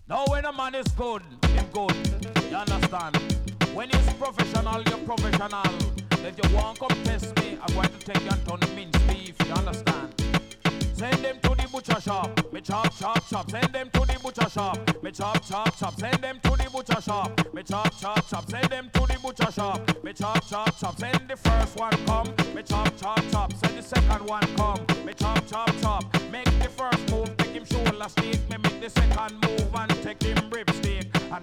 Now when a man is good, him good. You understand? When he's professional, you're professional. If you want come test me, I'm going to take you and turn the mince beef. You understand? Send them to the butcher shop. Me chop, chop, chop. Send them to the butcher shop. Me chop, chop, chop. Send them to the butcher shop. Me chop, chop, chop. Send them to the butcher shop. Me chop, chop, chop. Send the first one come. Me chop, chop, chop. Send the second one come. Me chop, chop, chop. Make the first move, take him shoulder steak. Me make the second move and take him rib steak.